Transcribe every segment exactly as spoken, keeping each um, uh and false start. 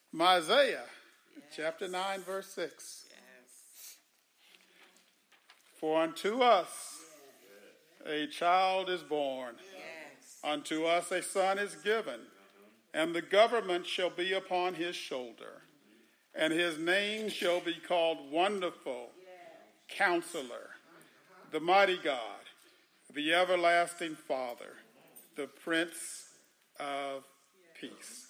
Isaiah, yes. Chapter nine, verse six. Yes. For unto us a child is born, yes. Unto us a son is given, and the government shall be upon his shoulder, and his name shall be called Wonderful, yes. Counselor, the Mighty God, the Everlasting Father, the Prince of Peace.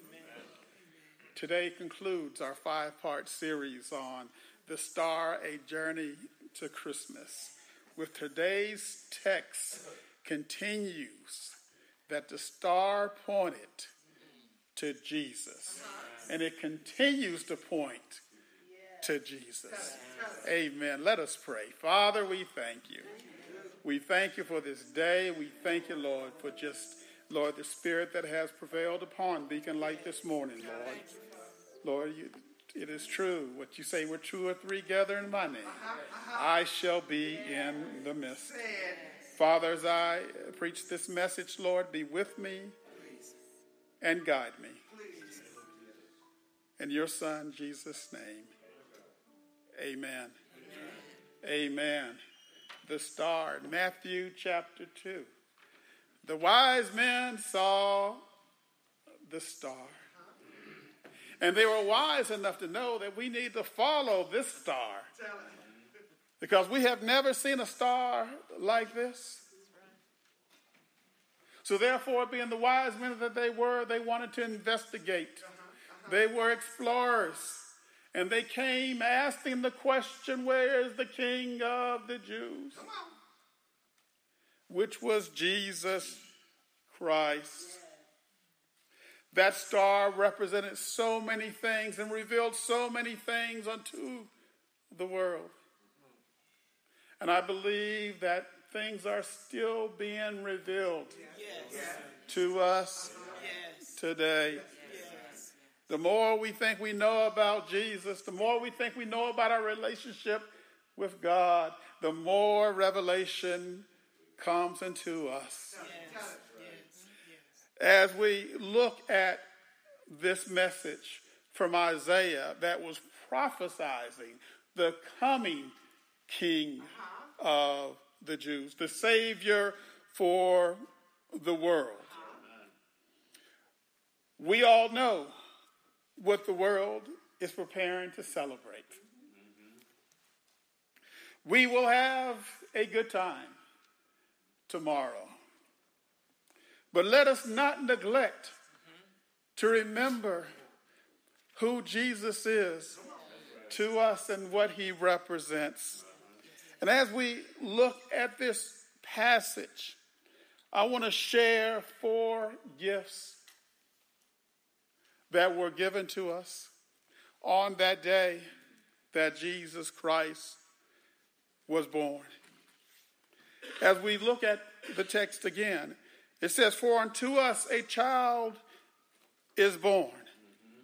Today concludes our five-part series on The Star, A Journey to Christmas. With today's text continues that the star pointed to Jesus. And it continues to point to Jesus. Amen. Let us pray. Father, we thank you. We thank you for this day. We thank you, Lord, for just, Lord, the spirit that has prevailed upon Beacon Light this morning, Lord. Lord, you, it is true. What you say, where two or three gather in my name, I shall be in the midst. Father, as I preach this message, Lord, be with me and guide me. In your Son, Jesus' name, amen. Amen. Amen. The star, Matthew chapter two. The wise men saw the star. And they were wise enough to know that we need to follow this star. Because we have never seen a star like this. So therefore, being the wise men that they were, they wanted to investigate. They were explorers. And they came asking the question, where is the King of the Jews? Which was Jesus Christ. That star represented so many things and revealed so many things unto the world. And I believe that things are still being revealed yes. to us yes. today. Yes. The more we think we know about Jesus, the more we think we know about our relationship with God, the more revelation comes into us. Yes. As we look at this message from Isaiah that was prophesizing the coming King of the Jews, the Savior for the world. We all know what the world is preparing to celebrate. We will have a good time tomorrow. But let us not neglect to remember who Jesus is to us and what he represents. And as we look at this passage, I want to share four gifts that were given to us on that day that Jesus Christ was born. As we look at the text again, it says, for unto us a child is born. Mm-hmm.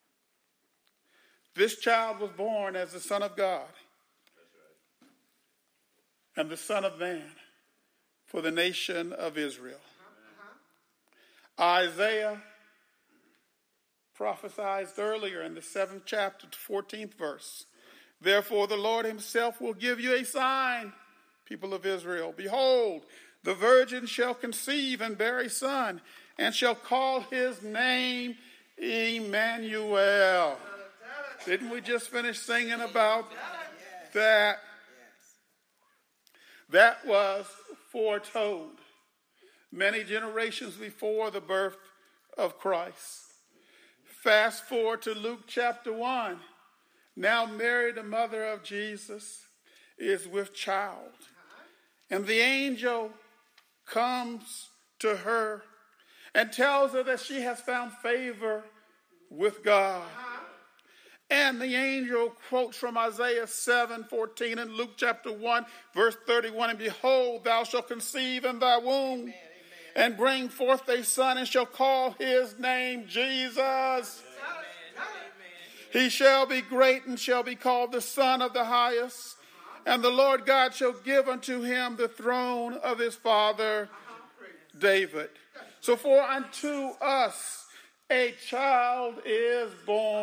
This child was born as the Son of God. That's right. And the Son of Man for the nation of Israel. Uh-huh. Isaiah prophesied earlier in the seventh chapter, fourteenth verse. Therefore the Lord himself will give you a sign, people of Israel. Behold, the virgin shall conceive and bear a son, and shall call his name Emmanuel. Didn't we just finish singing about that? That was foretold many generations before the birth of Christ. Fast forward to Luke chapter one. Now Mary, the mother of Jesus, is with child. And the angel comes to her and tells her that she has found favor with God. And the angel quotes from Isaiah seven fourteen and Luke chapter one, verse thirty-one, and behold, thou shalt conceive in thy womb amen, amen. And bring forth a son, and shall call his name Jesus. Amen. He shall be great and shall be called the Son of the Highest. And the Lord God shall give unto him the throne of his father David. So for unto us a child is born.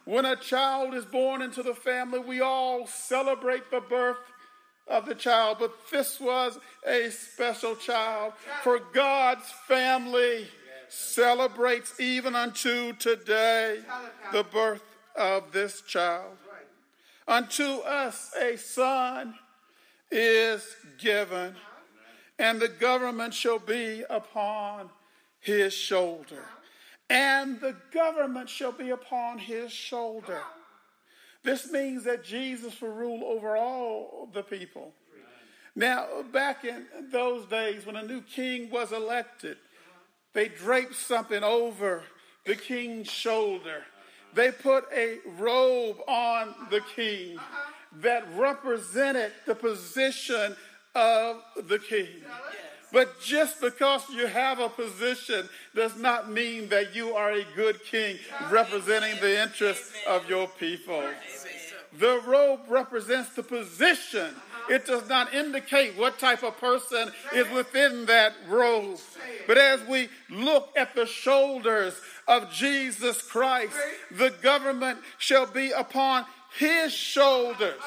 When a child is born into the family, we all celebrate the birth of the child. But this was a special child. For God's family celebrates even unto today the birth of this child. Unto us a son is given, and the government shall be upon his shoulder. And the government shall be upon his shoulder. This means that Jesus will rule over all the people. Now, back in those days when a new king was elected, they draped something over the king's shoulder. They put a robe on the king that represented the position of the king. But just because you have a position does not mean that you are a good king representing the interests of your people. The robe represents the position. It does not indicate what type of person is within that robe. But as we look at the shoulders of Jesus Christ, the government shall be upon his shoulders.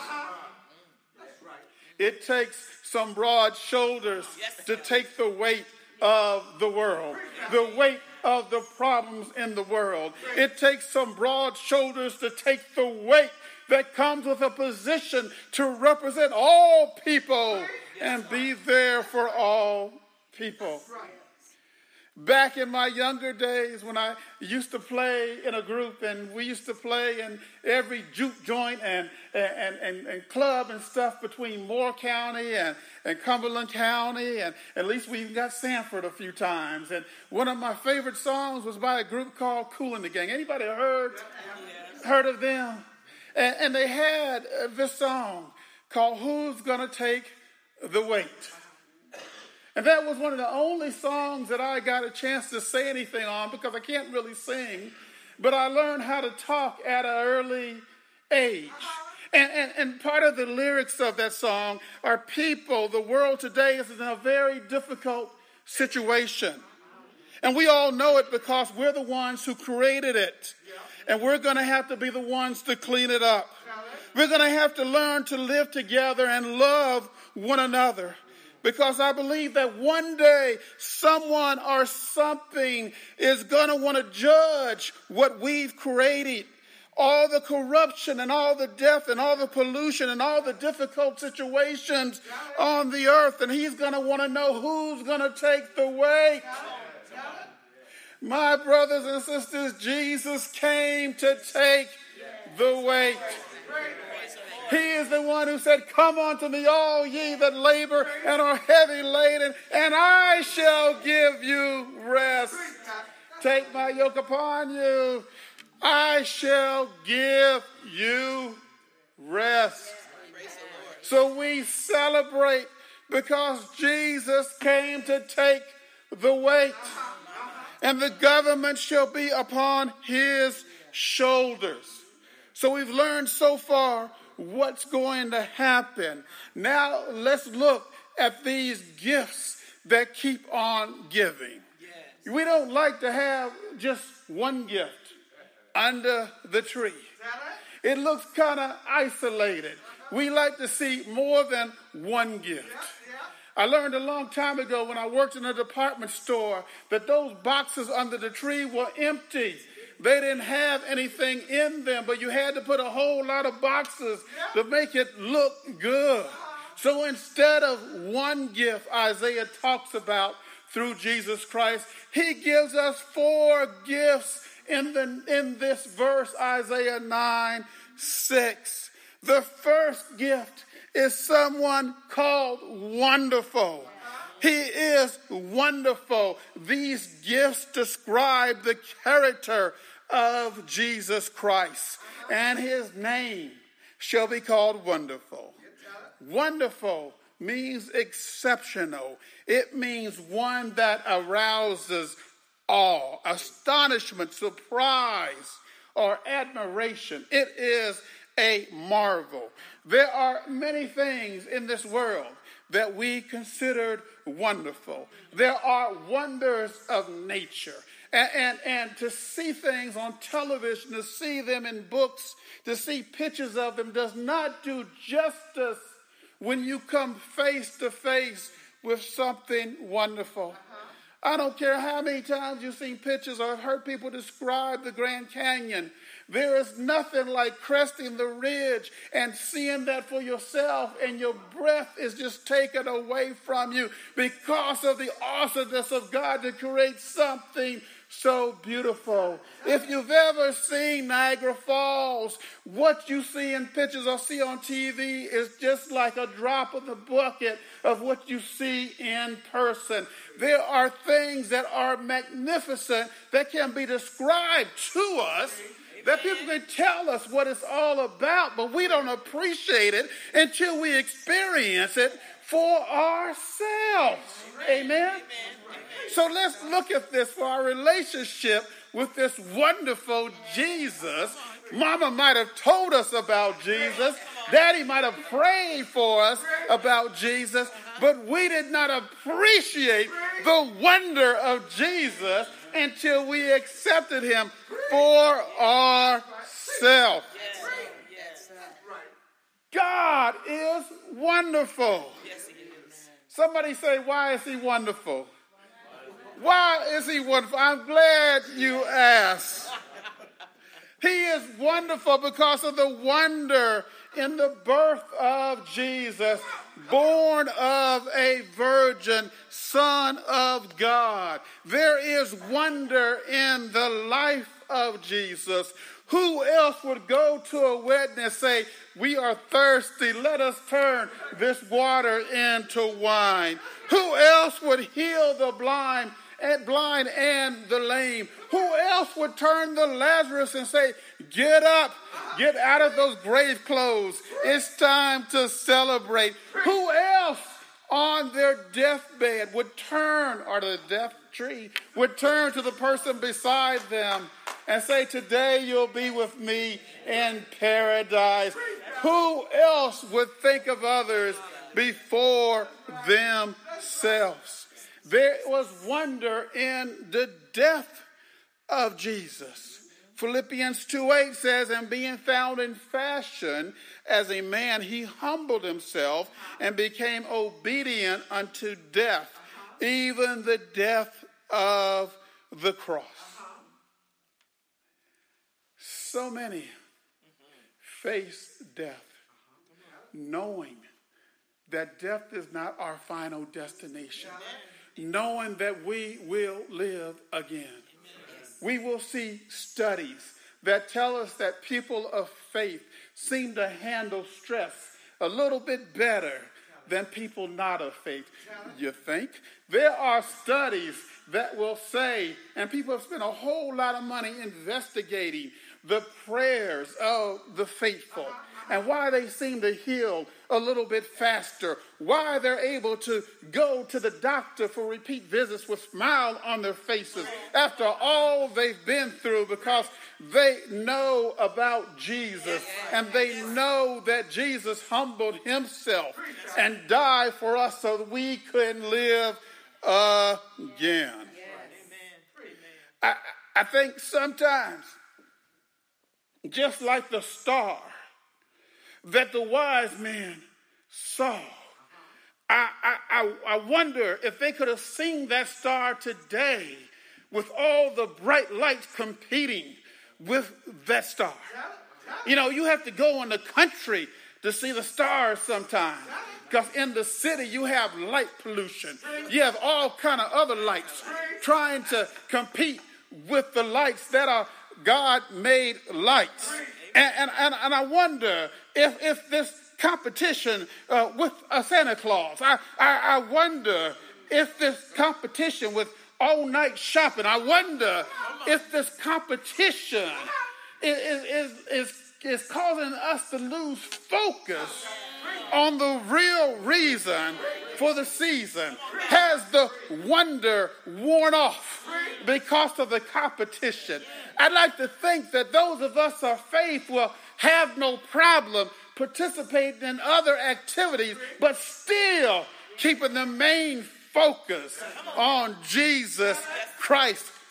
It takes some broad shoulders to take the weight of the world, the weight of the problems in the world. It takes some broad shoulders to take the weight that comes with a position to represent all people and be there for all people. Back in my younger days when I used to play in a group, and we used to play in every juke joint and, and, and, and club and stuff between Moore County and, and Cumberland County, and at least we even got Sanford a few times. And one of my favorite songs was by a group called Kool and the Gang. Anybody heard, heard of them? And, and they had this song called Who's Gonna Take the Weight? And that was one of the only songs that I got a chance to say anything on because I can't really sing. But I learned how to talk at an early age. And, and, and part of the lyrics of that song are people, the world today is in a very difficult situation. And we all know it because we're the ones who created it. And we're going to have to be the ones to clean it up. We're going to have to learn to live together and love one another. Because I believe that one day someone or something is going to want to judge what we've created. All the corruption and all the death and all the pollution and all the difficult situations on the earth. And he's going to want to know who's going to take the weight. My brothers and sisters, Jesus came to take the weight. He is the one who said, come unto me, all ye that labor and are heavy laden, and I shall give you rest. Take my yoke upon you. I shall give you rest. So we celebrate because Jesus came to take the weight. And the government shall be upon his shoulders. So we've learned so far what's going to happen. Now let's look at these gifts that keep on giving. Yes. We don't like to have just one gift under the tree. It looks kind of isolated. We like to see more than one gift. I learned a long time ago when I worked in a department store that those boxes under the tree were empty. They didn't have anything in them, but you had to put a whole lot of boxes to make it look good. So instead of one gift Isaiah talks about through Jesus Christ, he gives us four gifts in the in this verse, Isaiah nine six. The first gift is someone called Wonderful. He is wonderful. These gifts describe the character of Jesus Christ, and his name shall be called Wonderful. Wonderful means exceptional. It means one that arouses awe, astonishment, surprise, or admiration. It is a marvel. There are many things in this world that we considered wonderful. There are wonders of nature. And, and, and to see things on television, to see them in books, to see pictures of them does not do justice when you come face to face with something wonderful. I don't care how many times you've seen pictures or heard people describe the Grand Canyon. There is nothing like cresting the ridge and seeing that for yourself, and your breath is just taken away from you because of the awesomeness of God to create something so beautiful. If you've ever seen Niagara Falls, what you see in pictures or see on T V is just like a drop in the bucket of what you see in person. There are things that are magnificent that can be described to us, that people can tell us what it's all about, but we don't appreciate it until we experience it for ourselves. Amen? Amen? So let's look at this for our relationship with this wonderful Jesus. Mama might have told us about Jesus. Daddy might have prayed for us about Jesus, but we did not appreciate the wonder of Jesus until we accepted him for ourselves. God is wonderful. Somebody say, why is he wonderful? Why is he wonderful? I'm glad you asked. He is wonderful because of the wonder in the birth of Jesus, born of a virgin, Son of God. There is wonder in the life of Jesus. Who else would go to a wedding and say, we are thirsty, let us turn this water into wine? Who else would heal the blind and blind and the lame? Who else would turn to Lazarus and say, get up, get out of those grave clothes. It's time to celebrate. Who else on their deathbed would turn, or the death tree, would turn to the person beside them and say, today you'll be with me in paradise? Who else would think of others before themselves? There was wonder in the death of Jesus. Philippians two eight says, and being found in fashion as a man, he humbled himself and became obedient unto death, even the death of the cross. So many face death, knowing that death is not our final destination, knowing that we will live again. We will see studies that tell us that people of faith seem to handle stress a little bit better than people not of faith. You think? There are studies that will say, and people have spent a whole lot of money investigating the prayers of the faithful and why they seem to heal a little bit faster, why they're able to go to the doctor for repeat visits with smile on their faces after all they've been through, because they know about Jesus and they know that Jesus humbled himself and died for us so that we could live again. I, I think sometimes, just like the star that the wise men saw, I, I, I wonder if they could have seen that star today with all the bright lights competing with that star. You know, you have to go in the country to see the stars sometimes, because in the city you have light pollution. You have all kind of other lights trying to compete with the lights that are God-made lights. And, and, and, and I wonder if, if this competition uh, with a Santa Claus, I, I, I wonder if this competition with all-night shopping, I wonder if this competition is, is, is, is causing us to lose focus on the real reason for the season. Has the wonder worn off because of the competition? I'd like to think that those of us of faith will have no problem participating in other activities, but still keeping the main focus on Jesus Christ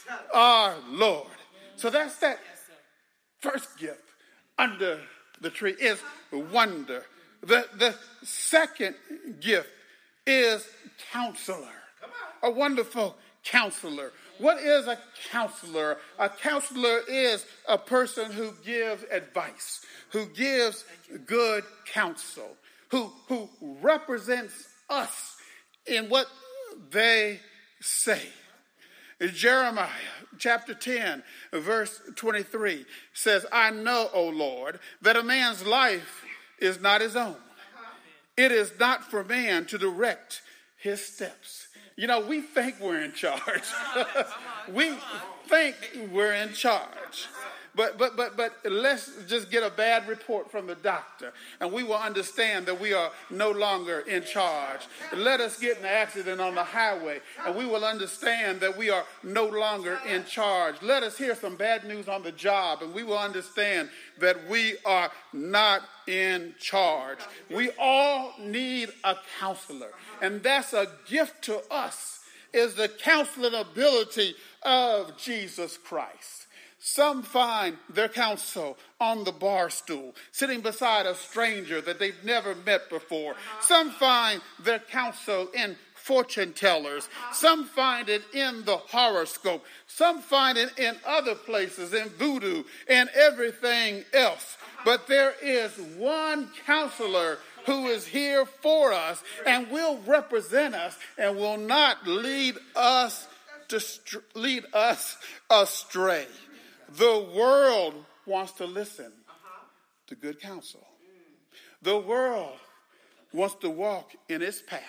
our Lord. So that's that first gift under the tree is wonder. The, the second gift is counselor. A wonderful counselor. What is a counselor? A counselor is a person who gives advice, who gives good counsel, who, who represents us in what they say. Jeremiah chapter ten, verse twenty-three says, I know, O Lord, that a man's life is not his own. It is not for man to direct his steps. You know, we think we're in charge. We think we're in charge. But but but but let's just get a bad report from the doctor, and we will understand that we are no longer in charge. Let us get in an accident on the highway, and we will understand that we are no longer in charge. Let us hear some bad news on the job, and we will understand that we are not in charge. We all need a counselor, and that's a gift to us, is the counseling ability of Jesus Christ. Some find their counsel on the bar stool, sitting beside a stranger that they've never met before. Some find their counsel in fortune tellers. Some find it in the horoscope. Some find it in other places, in voodoo and everything else. But there is one counselor who is here for us and will represent us and will not lead us to st- lead us astray. The world wants to listen to good counsel. The world wants to walk in its path.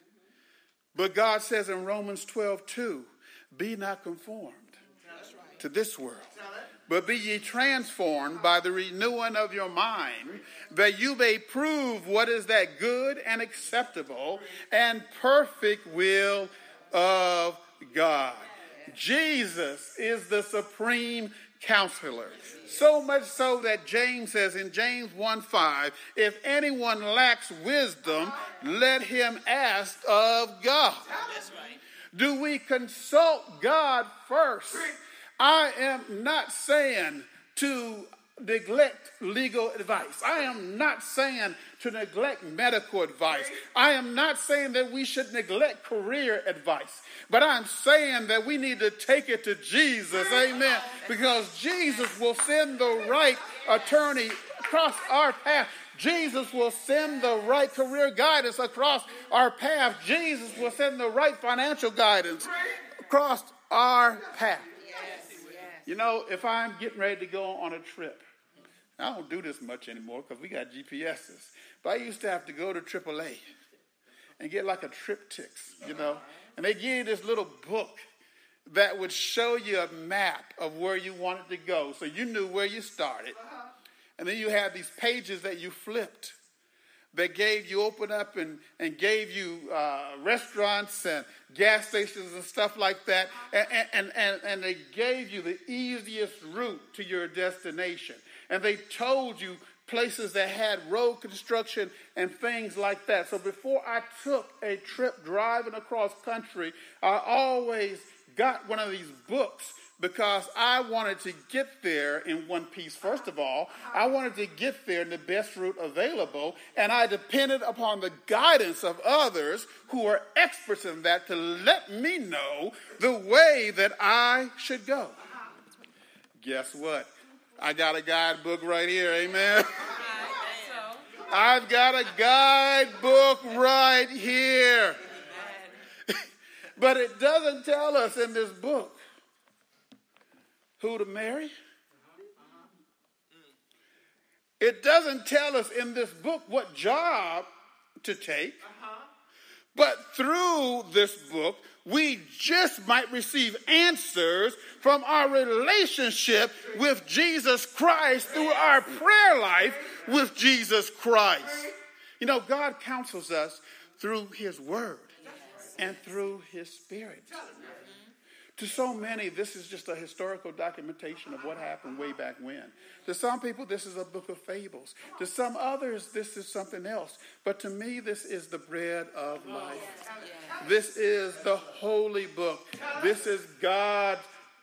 But God says in Romans twelve two, be not conformed to this world, but be ye transformed by the renewing of your mind, that you may prove what is that good and acceptable and perfect will of God. Jesus is the supreme counselor. So much so that James says in James one five, if anyone lacks wisdom, let him ask of God. Do we consult God first? I am not saying to neglect legal advice. I am not saying to neglect medical advice. I am not saying that we should neglect career advice. But I'm saying that we need to take it to Jesus, amen, because Jesus will send the right attorney across our path. Jesus will send the right career guidance across our path. Jesus will send the right financial guidance across our path. You know, if I'm getting ready to go on a trip, I don't do this much anymore because we got G P S's. But I used to have to go to triple A and get like a triptych, you know. And they give you this little book that would show you a map of where you wanted to go. So you knew where you started. And then you had these pages that you flipped that gave you, open up and, and gave you uh, restaurants and gas stations and stuff like that. And, and, and, and they gave you the easiest route to your destination. And they told you places that had road construction and things like that. So before I took a trip driving across country, I always got one of these books because I wanted to get there in one piece. First of all, I wanted to get there in the best route available, and I depended upon the guidance of others who are experts in that to let me know the way that I should go. Guess what? I got a guidebook right here, amen. I've got a guidebook right here. But it doesn't tell us in this book who to marry. It doesn't tell us in this book what job to take. But through this book, we just might receive answers from our relationship with Jesus Christ through our prayer life with Jesus Christ. You know, God counsels us through his word and through his spirit. To so many, this is just a historical documentation of what happened way back when. To some people, this is a book of fables. To some others, this is something else. But to me, this is the bread of life. This is the holy book. This is God's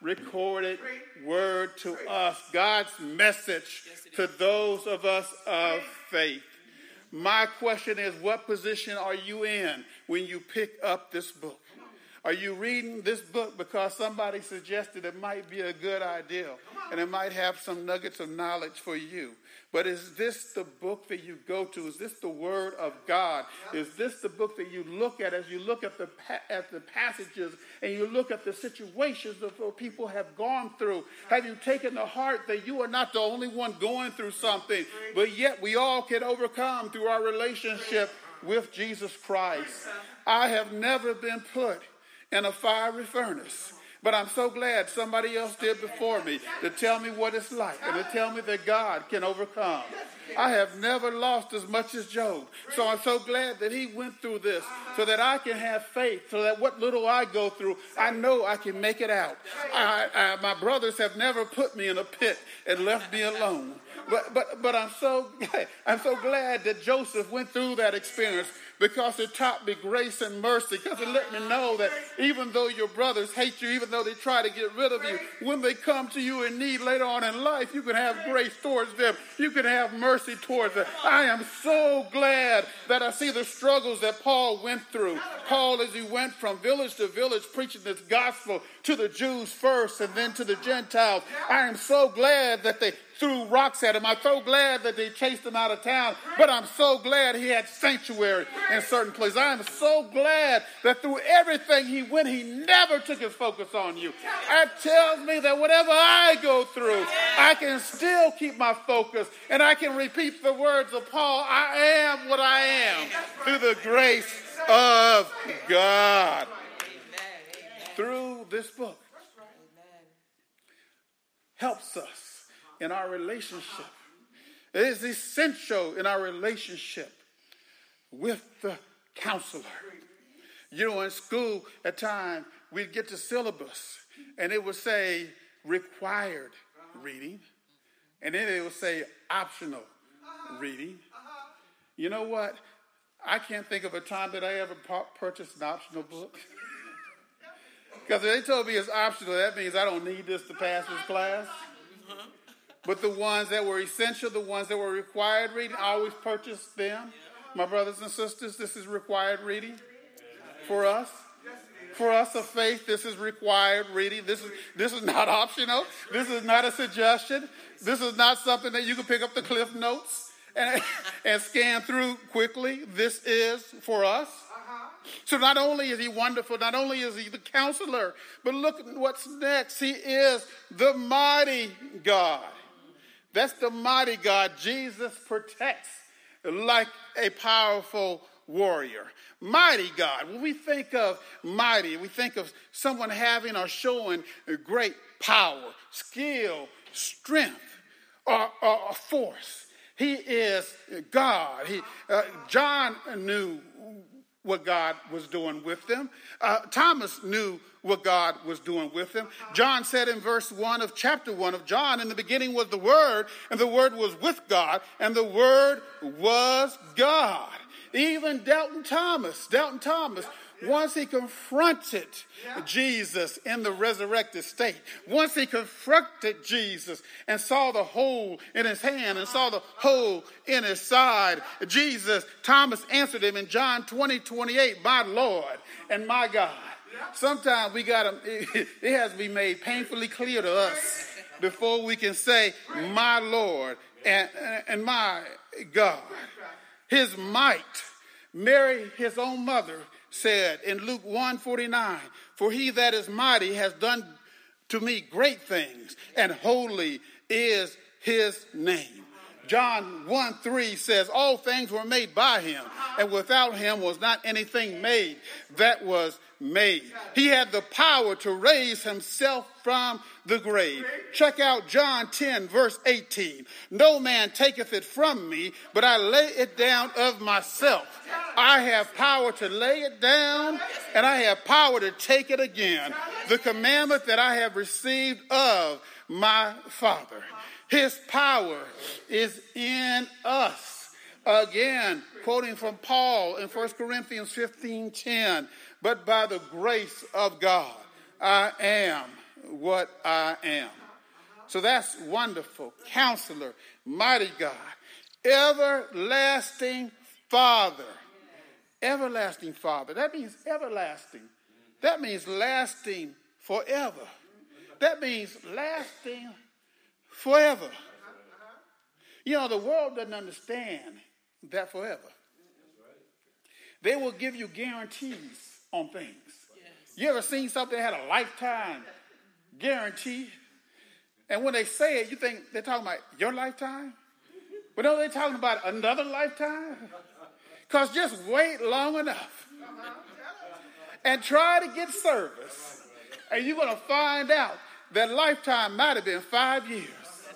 recorded word to us, God's message to those of us of faith. My question is, what position are you in when you pick up this book? Are you reading this book because somebody suggested it might be a good idea and it might have some nuggets of knowledge for you? But is this the book that you go to? Is this the Word of God? Is this the book that you look at as you look at the at the passages and you look at the situations that people have gone through? Have you taken to heart that you are not the only one going through something, but yet we all can overcome through our relationship with Jesus Christ? I have never been put in a fiery furnace, but I'm so glad somebody else did before me to tell me what it's like and to tell me that God can overcome. I have never lost as much as Job, so I'm so glad that he went through this so that I can have faith, so that what little I go through, I know I can make it out. I, I, my brothers have never put me in a pit and left me alone. But but but I'm so I'm so glad that Joseph went through that experience, because it taught me grace and mercy, because it let me know that even though your brothers hate you, even though they try to get rid of you, when they come to you in need later on in life, you can have grace towards them. You can have mercy towards them. I am so glad that I see the struggles that Paul went through. Paul, as he went from village to village preaching this gospel to the Jews first and then to the Gentiles. I am so glad that they threw rocks at him. I'm so glad that they chased him out of town, but I'm so glad he had sanctuary in certain places. I am so glad that through everything he went, he never took his focus on you. That tells me that whatever I go through, I can still keep my focus, and I can repeat the words of Paul, I am what I am through the grace of God. Through this book helps us in our relationship. It is essential in our relationship with the counselor. You know, in school at times, we'd get the syllabus and it would say required reading, and then it would say optional reading. You know what? I can't think of a time that I ever purchased an optional book. Because if they told me it's optional, that means I don't need this to pass this class. But the ones that were essential, the ones that were required reading, I always purchased them. My brothers and sisters, this is required reading for us. For us of faith, this is required reading. This is this is not optional. This is not a suggestion. This is not something that you can pick up the Cliff Notes and, and scan through quickly. This is for us. So not only is he wonderful, not only is he the counselor, but look at what's next. He is the mighty God. That's the mighty God. Jesus protects like a powerful warrior. Mighty God. When we think of mighty, we think of someone having or showing great power, skill, strength, or, or, or force. He is God. He, uh, John knew what God was doing with them. Uh, Thomas knew what God was doing with them. John said in verse one of chapter one of John, in the beginning was the Word, and the Word was with God, and the Word was God. Even Doubting Thomas, Doubting Thomas, once he confronted Jesus in the resurrected state, once he confronted Jesus and saw the hole in his hand and saw the hole in his side, Jesus, Thomas answered him in John twenty, twenty-eight, my Lord and my God. Sometimes we got to, it, it has to be made painfully clear to us before we can say, my Lord and, and my God. His might, Mary, his own mother, said in Luke one forty-nine, for he that is mighty has done to me great things, and holy is his name. John one three says, all things were made by him, and without him was not anything made that was made. He had the power to raise himself from the grave. Check out John ten, verse eighteen. No man taketh it from me, but I lay it down of myself. I have power to lay it down, and I have power to take it again. The commandment that I have received of my Father. His power is in us. Again, quoting from Paul in First Corinthians fifteen ten, but by the grace of God, I am what I am. So that's wonderful. Counselor, mighty God, everlasting Father. Everlasting Father. That means everlasting. That means lasting forever. That means lasting forever. You know, the world doesn't understand that forever. They will give you guarantees on things. You ever seen something that had a lifetime guarantee? And when they say it, you think they're talking about your lifetime? But no, they're talking about another lifetime. Because just wait long enough and try to get service. And you're going to find out that lifetime might have been five years.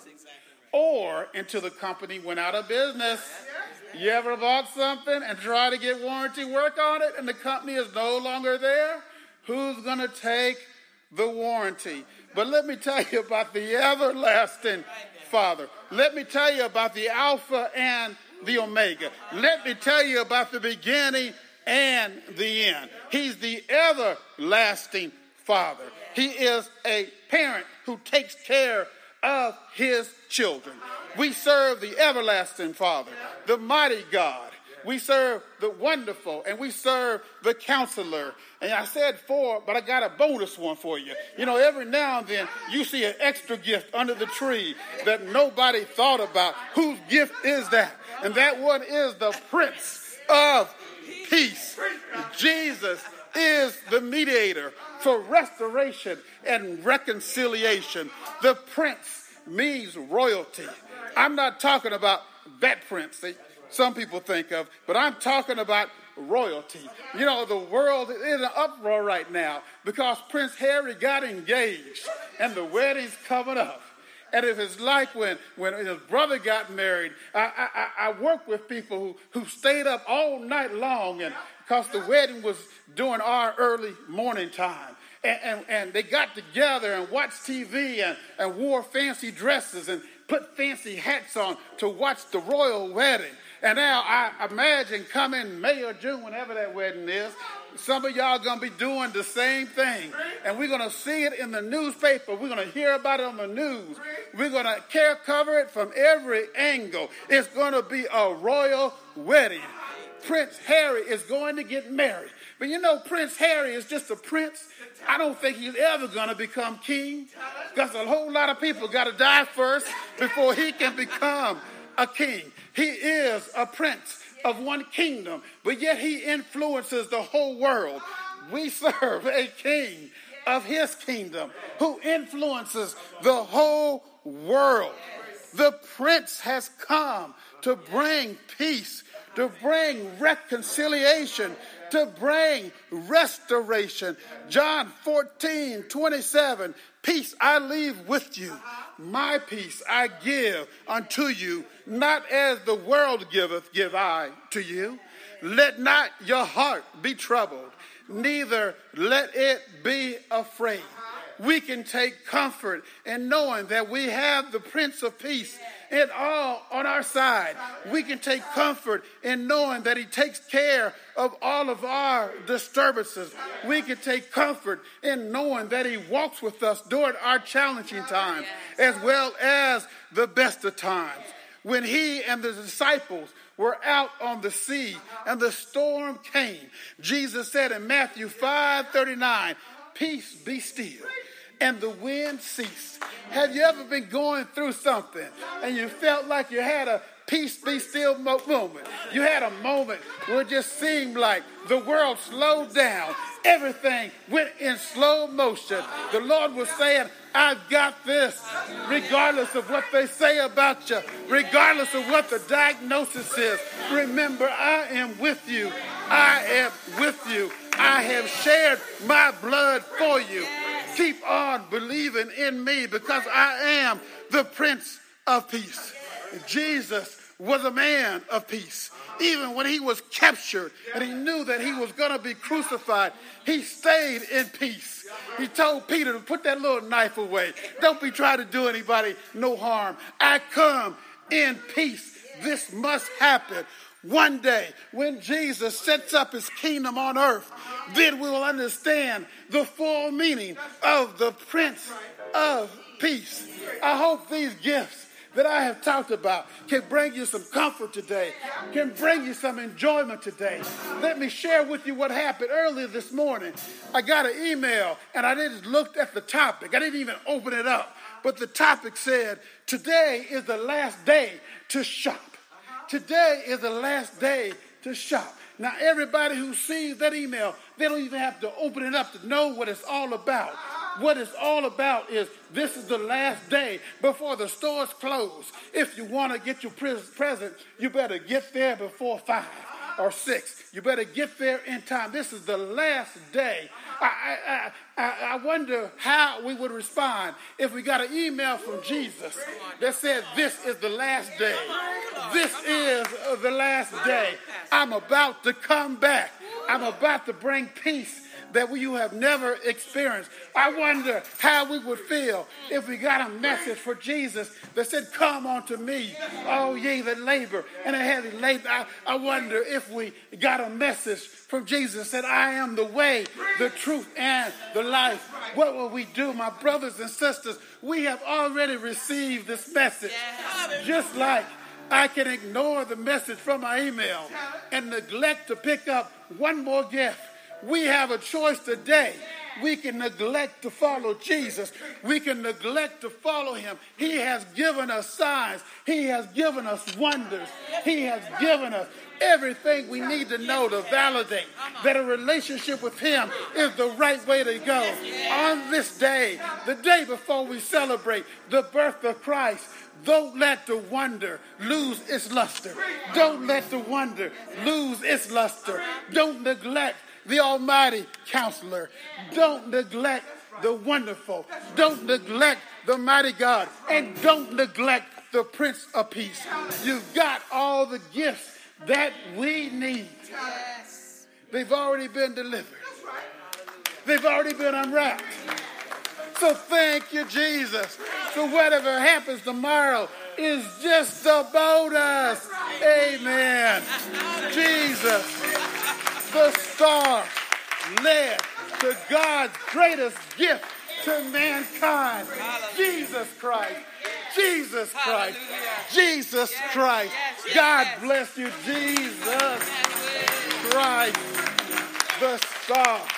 Or until the company went out of business. You ever bought something and tried to get warranty work on it and the company is no longer there? Who's going to take the warranty? But let me tell you about the everlasting Father. Let me tell you about the Alpha and the Omega. Let me tell you about the beginning and the end. He's the everlasting Father. He is a parent who takes care of his children. We serve the everlasting Father, the mighty God. We serve the wonderful, and we serve the counselor. And I said four, but I got a bonus one for you. You know, every now and then you see an extra gift under the tree that nobody thought about. Whose gift is that? And that one is the Prince of Peace. Jesus is the mediator for restoration and reconciliation. The Prince means royalty. I'm not talking about that prince that some people think of, but I'm talking about royalty. You know, the world is in an uproar right now because Prince Harry got engaged and the wedding's coming up. And if it's like when, when his brother got married, I, I, I work with people who, who stayed up all night long and because the wedding was during our early morning time. And, and, and they got together and watched T V and, and wore fancy dresses and put fancy hats on to watch the royal wedding. And now I imagine coming May or June, whenever that wedding is, some of y'all going to be doing the same thing. And we're going to see it in the newspaper. We're going to hear about it on the news. We're going to care cover it from every angle. It's going to be a royal wedding. Prince Harry is going to get married. But you know, Prince Harry is just a prince. I don't think he's ever going to become king. Because a whole lot of people got to die first before he can become a king. He is a prince of one kingdom, but yet he influences the whole world. We serve a king of his kingdom who influences the whole world. The prince has come to bring peace, to bring reconciliation, to bring restoration. John fourteen twenty-seven, peace I leave with you. My peace I give unto you, not as the world giveth, give I to you. Let not your heart be troubled, neither let it be afraid. We can take comfort in knowing that we have the Prince of Peace in all on our side. We can take comfort in knowing that he takes care of all of our disturbances. We can take comfort in knowing that he walks with us during our challenging times as well as the best of times. When he and the disciples were out on the sea and the storm came, Jesus said in Matthew five thirty-nine, peace be still. And the wind ceased. Have you ever been going through something and you felt like you had a peace be still moment? You had a moment where it just seemed like the world slowed down. Everything went in slow motion. The Lord was saying, I've got this, regardless of what they say about you, regardless of what the diagnosis is. Remember, I am with you. I am with you. I have shared my blood for you. Keep on believing in me because I am the Prince of Peace. Jesus was a man of peace. Even when he was captured and he knew that he was going to be crucified, he stayed in peace. He told Peter to put that little knife away. Don't be trying to do anybody no harm. I come in peace. This must happen. One day, when Jesus sets up his kingdom on earth, then we will understand the full meaning of the Prince of Peace. I hope these gifts that I have talked about can bring you some comfort today, can bring you some enjoyment today. Let me share with you what happened earlier this morning. I got an email, and I just looked at the topic. I didn't even open it up. But the topic said, today is the last day to shop. Today is the last day to shop. Now, everybody who sees that email, they don't even have to open it up to know what it's all about. What it's all about is this is the last day before the stores close. If you want to get your present, you better get there before five or six. You better get there in time. This is the last day. I, I, I, I wonder how we would respond if we got an email from Jesus that said this is the last day. This is the last day. I'm about to come back. I'm about to bring peace that you have never experienced. I wonder how we would feel if we got a message for Jesus that said, come unto me, all ye that labor and are heavy laden. I, I wonder if we got a message from Jesus that said, I am the way, the truth, and the life. What will we do, my brothers and sisters? We have already received this message. Just like I can ignore the message from my email and neglect to pick up one more gift. We have a choice today. We can neglect to follow Jesus. We can neglect to follow him. He has given us signs. He has given us wonders. He has given us everything we need to know to validate that a relationship with him is the right way to go. On this day, the day before we celebrate the birth of Christ, don't let the wonder lose its luster. Don't let the wonder lose its luster. Don't neglect the Almighty Counselor. Don't neglect the Wonderful. Don't neglect the Mighty God. And don't neglect the Prince of Peace. You've got all the gifts that we need. They've already been delivered. They've already been unwrapped. So thank you, Jesus. So whatever happens tomorrow is just about us. Amen. Jesus, the star, led to God's greatest gift to mankind. Jesus Christ. Jesus Christ. Jesus Christ. God bless you, Jesus Christ, the star.